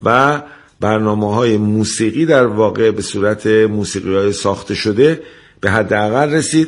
و برنامه‌های موسیقی در واقع به صورت موسیقی‌های ساخته شده به حداقل رسید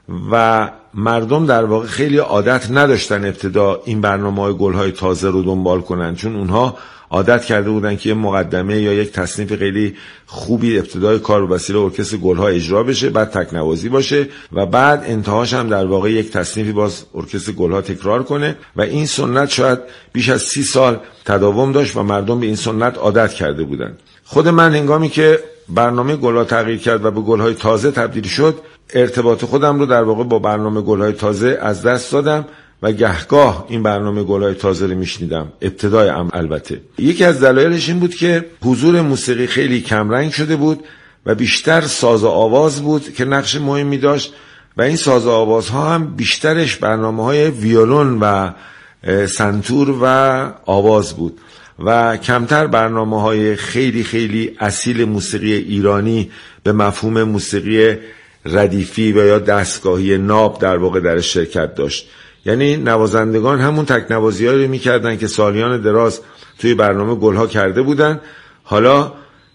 و مردم در واقع خیلی عادت نداشتن ابتدا این برنامه‌های گل‌های تازه رو دنبال کنن، چون اونها عادت کرده بودن که یه مقدمه یا یک تصنیف خیلی خوبی ابتدای کار به وسیله ارکستر گل‌ها اجرا بشه، بعد تکنوازی باشه و بعد انتهاش هم در واقع یک تصنیفی باز ارکستر گل‌ها تکرار کنه و این سنت شاید بیش از 30 سال تداوم داشت و مردم به این سنت عادت کرده بودن. خود من هنگامی که برنامه گل‌ها تغییر کرد و به گل‌های تازه تبدیل شد، ارتباط خودم رو در واقع با برنامه گل‌های تازه از دست دادم و گهگاه این برنامه گل‌های تازه رو میشنیدم، ابتدای البته. یکی از دلایلش این بود که حضور موسیقی خیلی کمرنگ شده بود و بیشتر ساز و آواز بود که نقش مهمی داشت و این ساز و آوازها هم بیشترش برنامه‌های ویولون و سنتور و آواز بود و کمتر برنامه‌های خیلی خیلی اصیل موسیقی ایرانی به مفهوم موسیقی ردیفی و یا دستگاهی ناب در واقع در شرکت داشت. یعنی نوازندگان همون تکنوازی‌هایی رو می‌کردن که سالیان دراز توی برنامه گل‌ها کرده بودن، حالا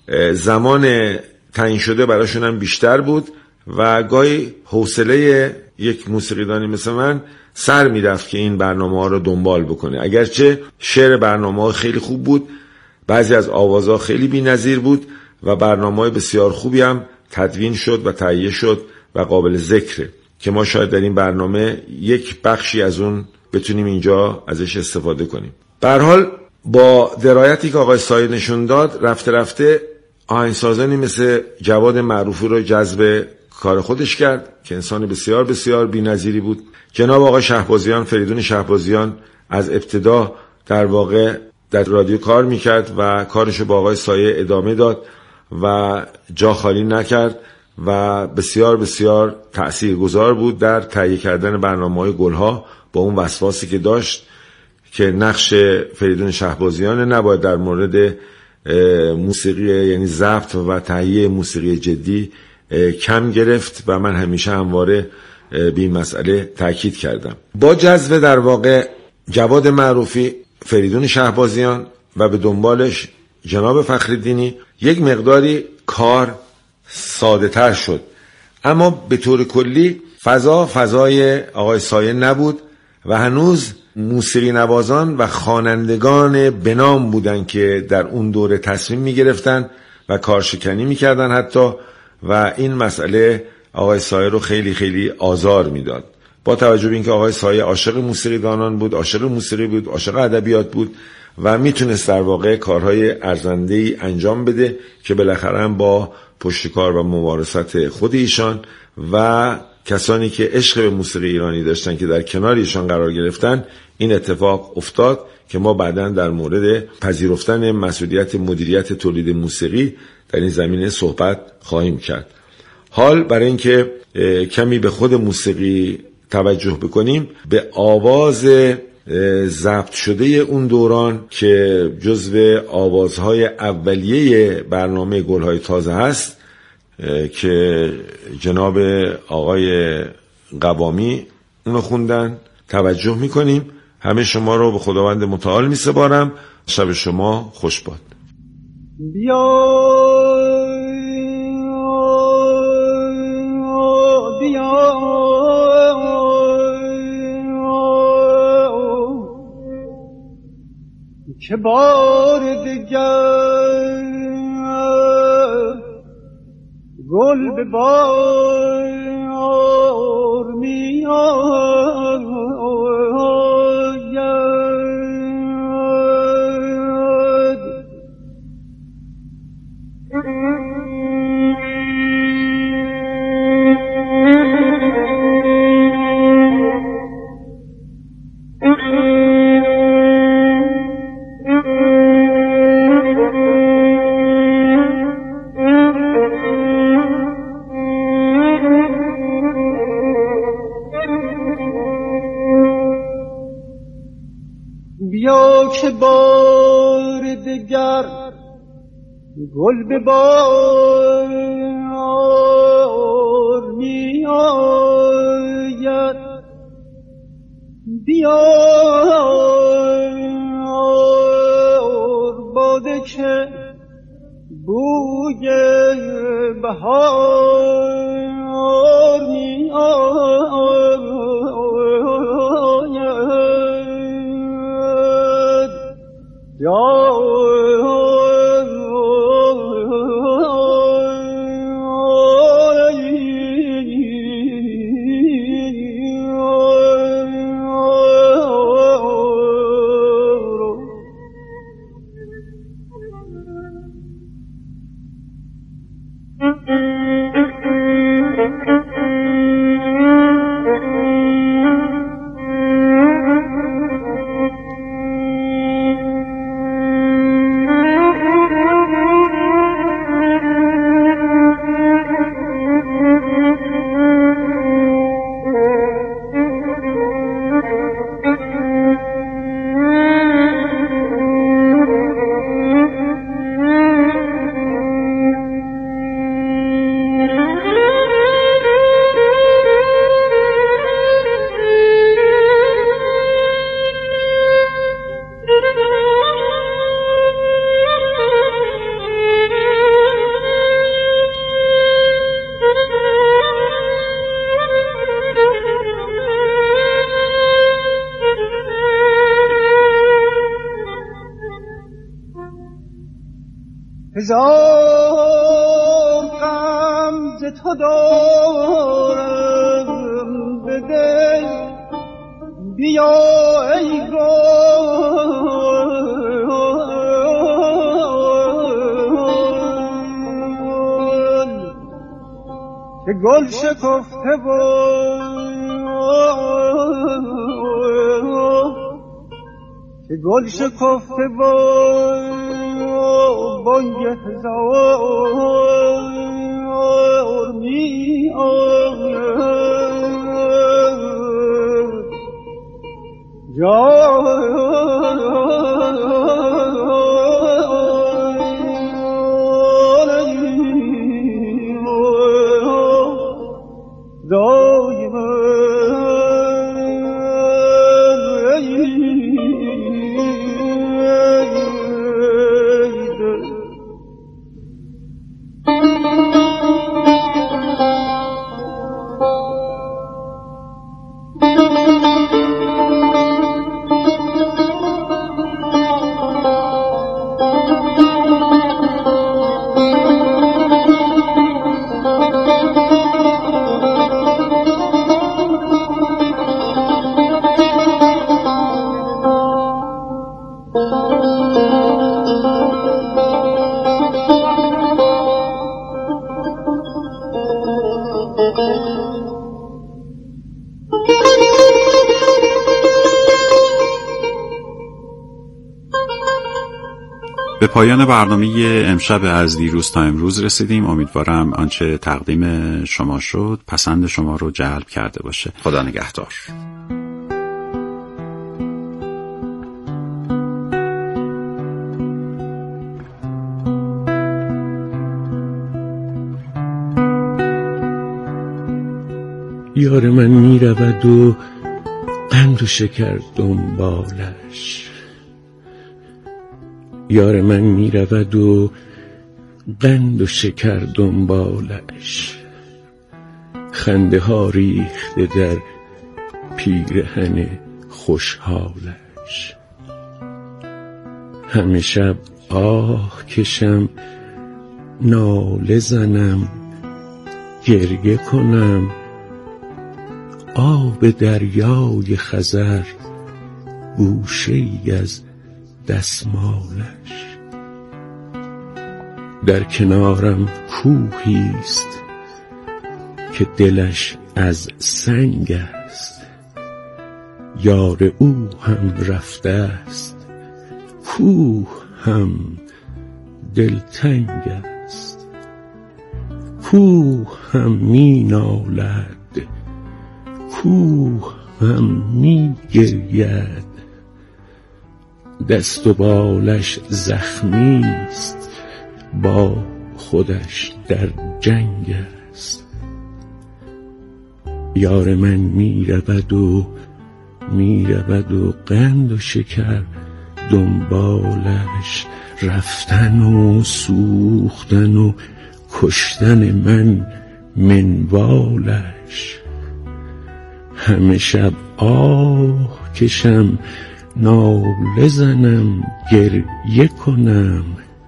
زمان تعیین شده براشون هم بیشتر بود و گاهی حوصله یک موسیقیدانی مثل من سر میرفت که این برنامه‌ها رو دنبال بکنه. اگرچه شعر برنامه‌ها خیلی خوب بود، بعضی از آوازها خیلی بی‌نظیر بود و برنامه‌های بسیار خوبی هم تدوین شد و تهیه شد و قابل ذکره که ما شاید در این برنامه یک بخشی از اون بتونیم اینجا ازش استفاده کنیم. به هر حال با درایتی که آقای سایه نشون داد، رفته رفته آهنگسازانی مثل جواد معروفی رو جذب کار خودش کرد که انسان بسیار بسیار بی‌نظیری بود. جناب آقای شهبازیان، فریدون شهبازیان، از ابتدا در واقع در رادیو کار میکرد و کارشو با آقای سایه ادامه داد و جا خالی نکرد و بسیار بسیار تأثیرگذار بود در تهیه کردن برنامه‌های گل‌ها با اون وسواسی که داشت که نقش فریدون شهبازیان نباید در مورد موسیقی یعنی ضبط و تهیه موسیقی جدی کم گرفت و من همیشه همواره به این مسئله تاکید کردم. با جذب در واقع جواد معروفی، فریدون شهبازیان و به دنبالش جناب فخرالدینی یک مقداری کار ساده تر شد، اما به طور کلی فضای آقای سایه نبود و هنوز موسیقی نوازان و خوانندگان بنام بودن که در اون دوره تصمیم می گرفتن و کارشکنی می کردن حتی، و این مسئله آقای سایه رو خیلی خیلی آزار می داد. با توجه به اینکه آقای سایه عاشق موسیقی دانان بود، عاشق موسیقی بود، عاشق ادبیات بود و میتونست در واقع کارهای ارزنده‌ای انجام بده که بالاخره هم با پشتکار و ممارست خود ایشان و کسانی که عشق به موسیقی ایرانی داشتن که در کنار ایشان قرار گرفتن این اتفاق افتاد که ما بعداً در مورد پذیرفتن مسئولیت مدیریت تولید موسیقی در این زمینه صحبت خواهیم کرد. حال برای اینکه کمی به خود موسیقی توجه بکنیم، به آواز ضبط شده اون دوران که جزو آوازهای اولیه برنامه گل‌های تازه هست که جناب آقای قوامی اونو خوندن توجه میکنیم. همه شما رو به خداوند متعال میسپارم. شب شما خوش باد. که بار دیگر گل به بار می آید، که بار دگر گل به بار می آید، بیار باده که بوی بهار می آید هزار غم ز تو دارم به دل بیا ای گل که گل شکفته که گل شکفته بانگ هزار می آید به پایان برنامه امشب از دیروز تا امروز رسیدیم. امیدوارم آنچه تقدیم شما شد پسند شما رو جلب کرده باشه. خدا نگهدار. یار من می رود و قند و شکر دنبالش، یار من می رود و قند و شکر دنبالش، خنده ها ریخته در پیرهن خوشحالش. همه شب آه کشم، ناله زنم، گریه کنم، آب دریای خزر گوشه ای از دستمالش. در کنارم کوهیست که دلش از سنگ است، یار او هم رفته است، کوه هم دلتنگ است. کوه هم می نالد، کوه هم می گرید، دست و بالش زخمی است، با خودش در جنگ است. یار من می رود و قند و شکر دنبالش، رفتن و سوختن و کشتن من منوالش. همه شب آه کشم، ناله زنم، گریه کنم،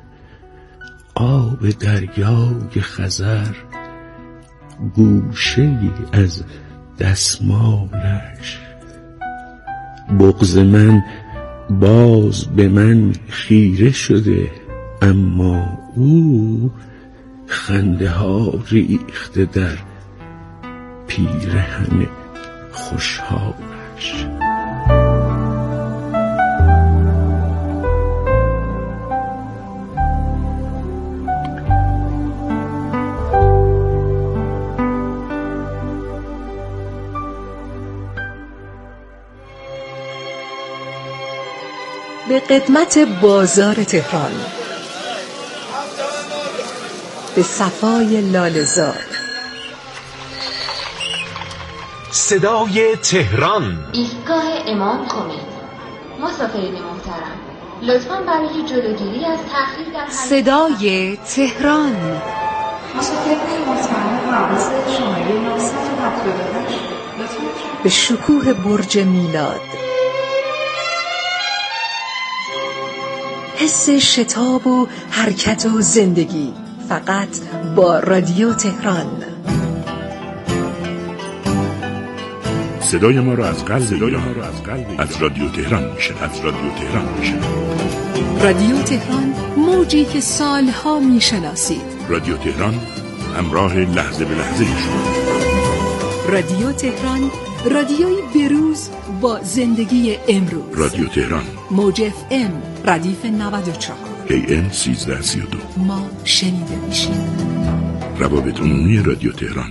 آب دریای خزر گوشه‌ای از دستمالش. بغض من باز به من خیره شده، اما او خنده ها ریخته در پیرهن خوشحالش. به قدمت بازار تهران، به صفای لاله‌زار، صدای تهران، ایستگاه امام خمینی. مسافرین محترم، لطفاً برای جلوگیری از تأخیر در حرکت صدای تهران، مسافرین محترم حواس شماره 978 لطفاً به شکوه برج میلاد، حس شتاب و حرکت و زندگی، فقط با رادیو تهران. صدای ما را از قلب از رادیو تهران میشنوید. رادیو تهران، موجی که سالها میشناسید. رادیو تهران، همراه لحظه به لحظه شما. رادیو تهران، رادیوی بروز با زندگی امروز. رادیو تهران، موج FM ردیف 94 AM 1332. ما شنیده میشیم. روابط عمومی رادیو تهران.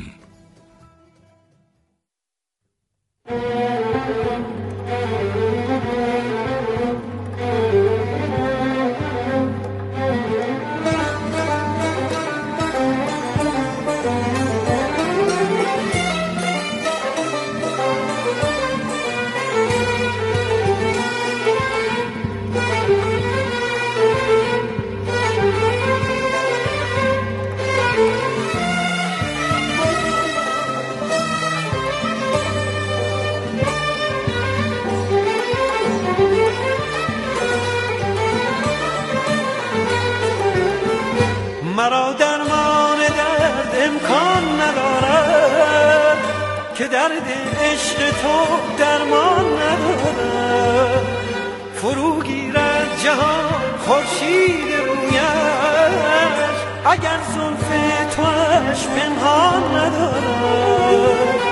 مرا درمان درد امکان ندارد که درد عشق تو درمان ندارد. فرو گیرد جهان خورشید رویش اگر زلف توش پنهان ندارد.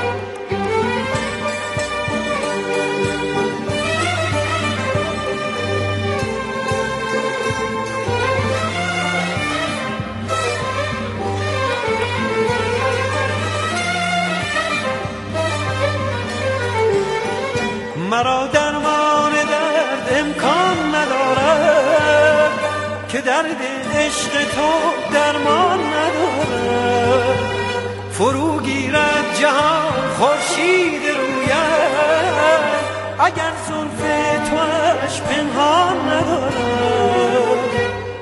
مرا درمان درد امکان ندارد که درد عشق تو درمان ندارد. فرو گیرد جهان خورشید رویش اگر زلف توش پنهان ندارد.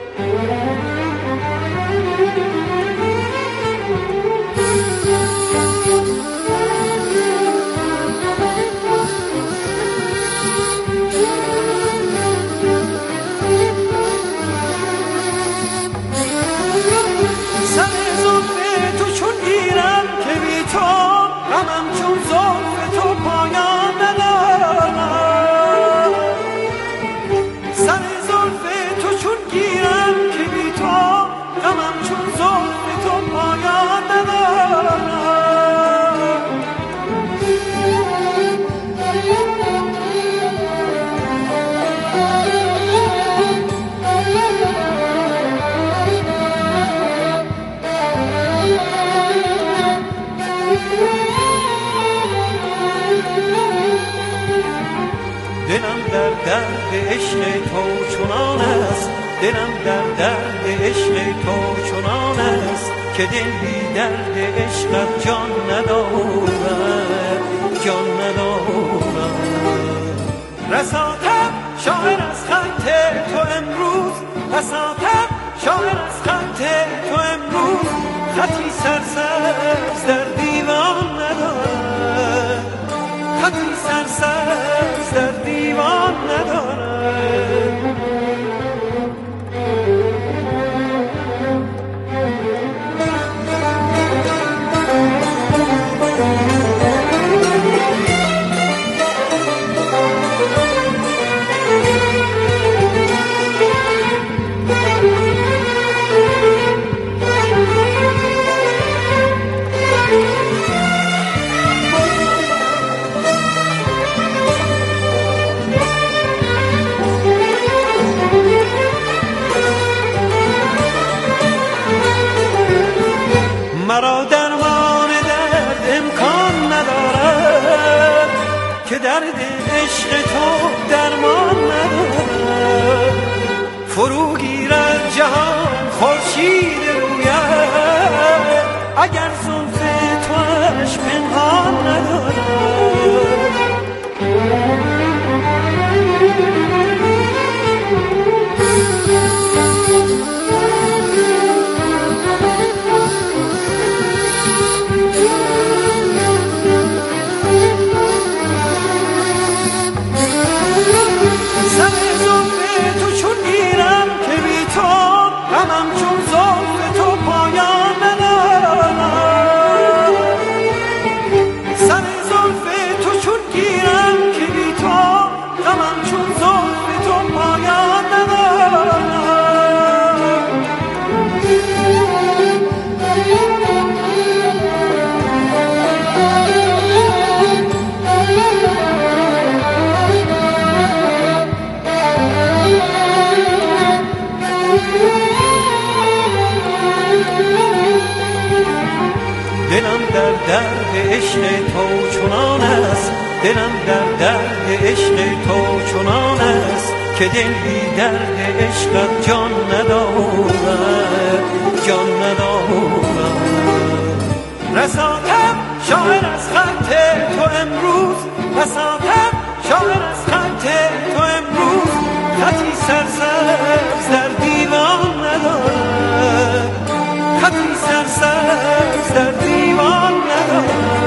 دلم در درد عشق تو چنان است که دل بی درد عشقت جان ندارد، جان ندارد. رساتم شاعر از خط تو امروز بساطم شاعر از خط تو امروز خطی سرسبز در دیوان نداره، خطی سرسبز در دیوان نداره. مرا درمان درد امکان ندارد که درد عشق تو درمان ندارد. فرو گیرد جهان خورشید رویت اگر زلف توش پنهان ندارد. عشق تو چنان است، دلم در درد عشق تو چنان است که دل بی درد عشقت جان ندارد، جان ندارد. رساتم شاعر از خط تو امروز، رساتم شاعر از خط تو امروز خطی سرسبز در دیوان ندارد، خطی سرسبز در دیوان ندارد.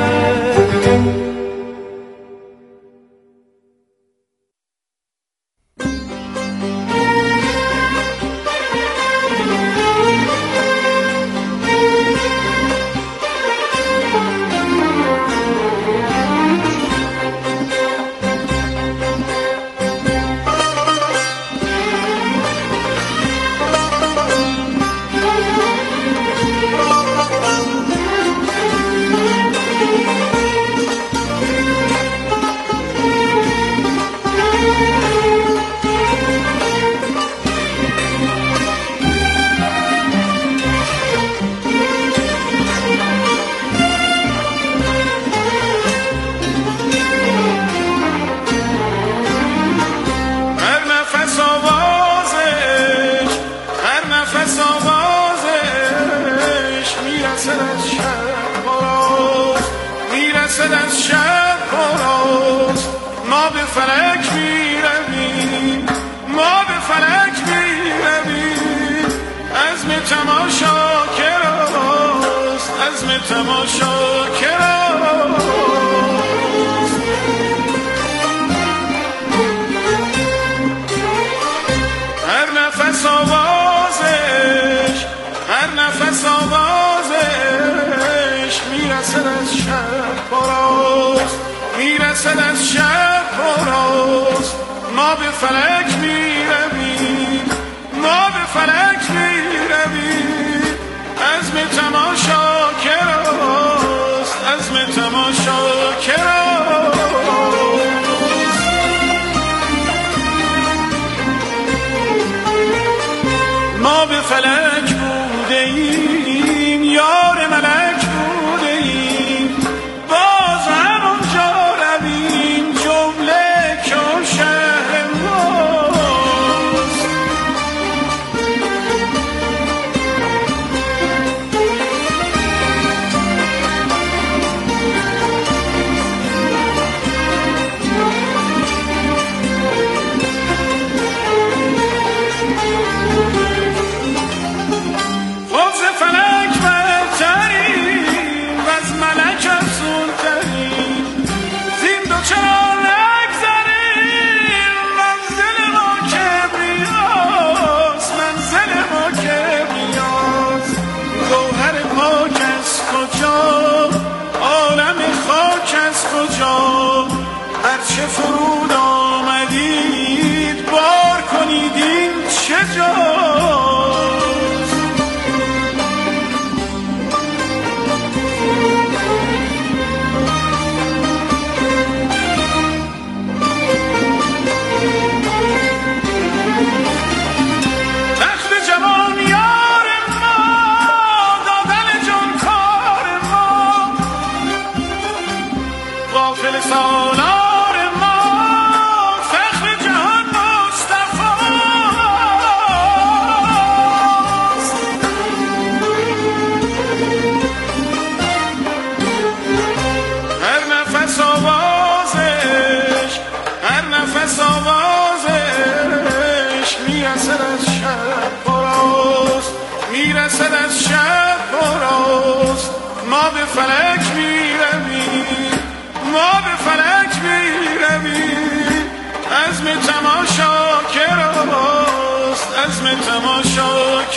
ما به فلک میرویم، عزم تماشا کراست، عزم تماشا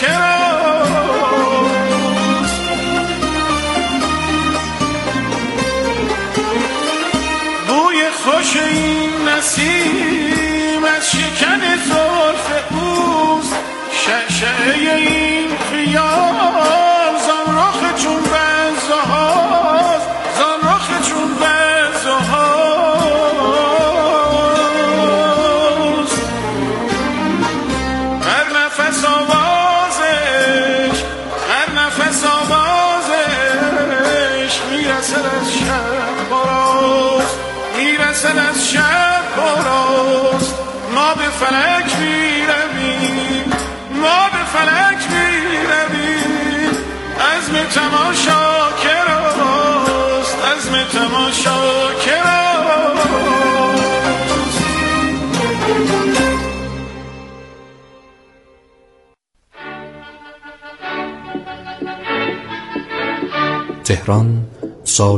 کراست. بوی خوش این نسیم از شکن زلف اوست، شعشعه این خیال زان رخ چون بنزه هاست، زان رخ چون بنزه هاست. هر نفس آوازش، هر نفس آوازش میرسد از شب باراست، میرسد از شب باراست. ما به فلک میرویم، ما به فلک میرویم، عزم تماشا کراست، عزم تماشا کراست. تهران سال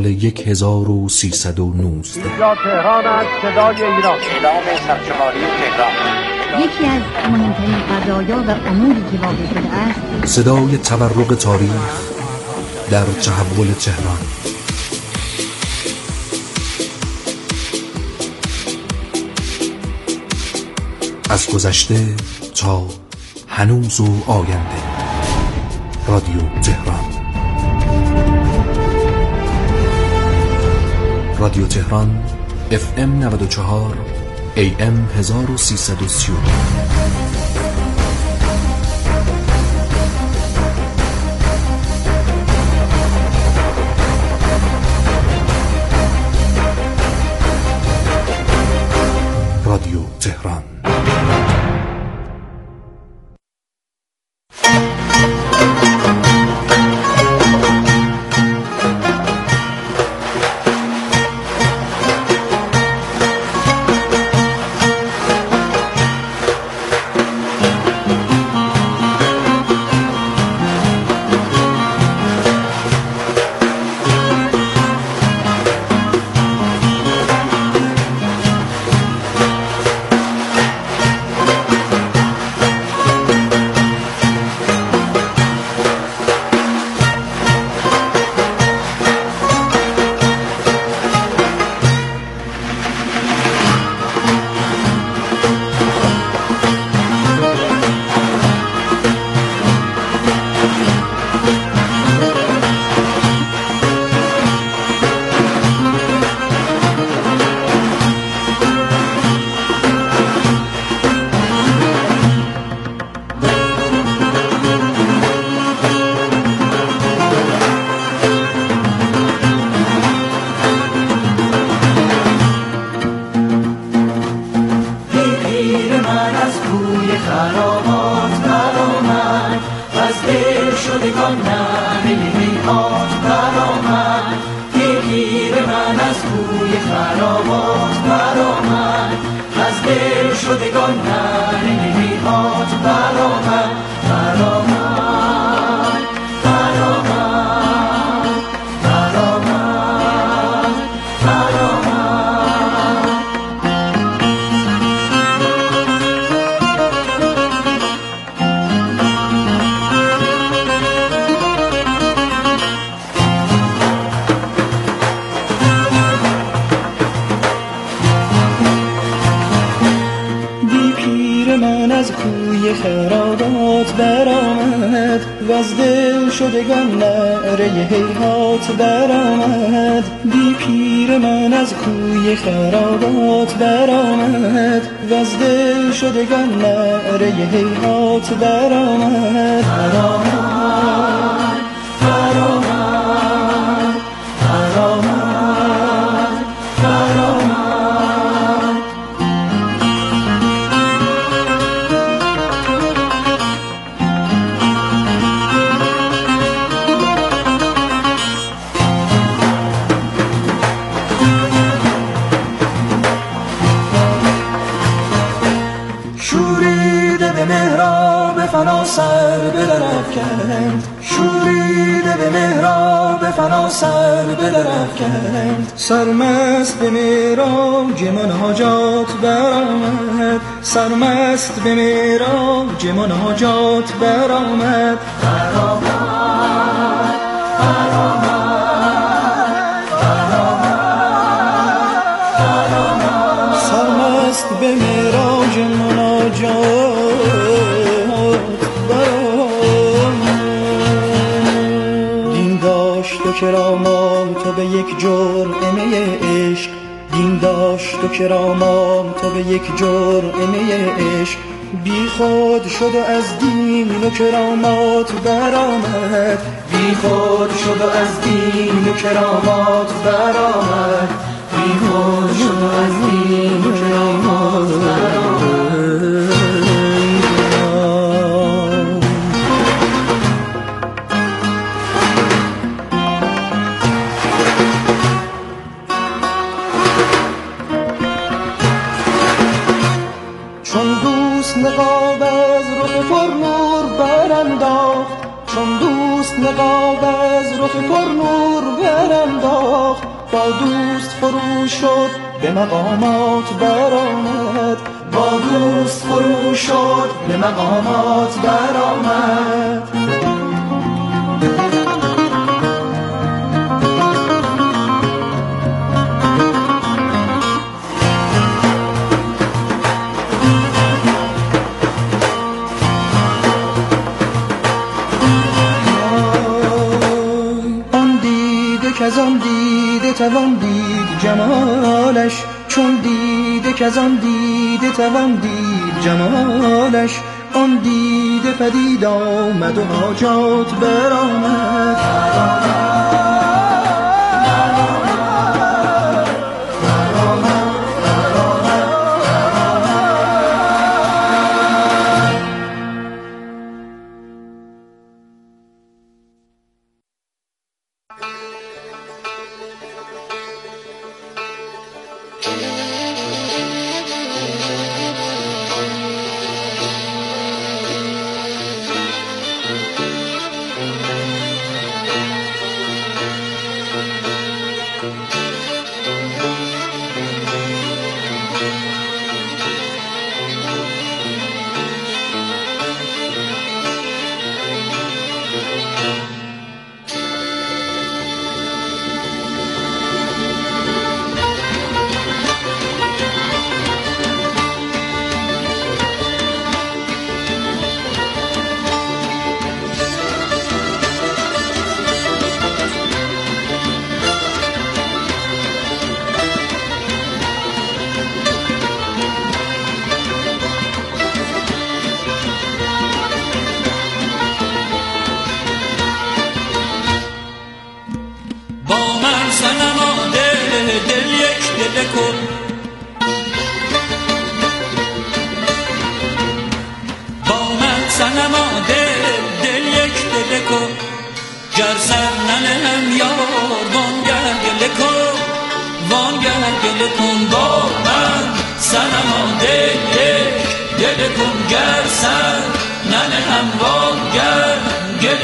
1319. اینجا تهران است، صدای ایران. اعلام سرشماری تهران. یکی از مهمترین قضایا و اموری که واقع شده است، صدای تورق تاریخ در تحول تهران. از گذشته تا هنوز و آینده. رادیو تهران. رادیو تهران FM 94 AM 1330. رادیو تهران. شدگان نعره هیهات برآمد، بی پیر من از کوی خرابات برآمد، وز دل شدگان نعره هیهات برآمد. برآمد برآمد برآمد برآمد. فنا سر به درف کند، شوریده به محراب به فنا سر به درف کرد. سرمست به معراج مناجات برآمد، سرمست به معراج مناجات برآمد. سرمست به معراج مناجات و کرامات تو به یک جرعه عشق، دین داشت و کرامات تو به یک جرعه عشق. بی خود شد و از دین و کرامات برآمد، بی خود شد و از دین و کرامات برآمد، بی خود شد و از دین و کرامات برآمد. نقاب از رخ پر نور برانداخت، چون دوست نقاب از رخ پر نور برانداخت. با دوست فرو شد به مقامات برآمد، با دوست فرو شد به مقامات برآمد. از آن دیده توان دید جمالش، چون دیده که از آن دیده توان دید جمالش. آن دیده پدید آمد و حاجات برآمد. گر سر ننهم یار وانگر گله کن، وانگر گله کن با من سنما دل کن. گر سر ننهم وانگر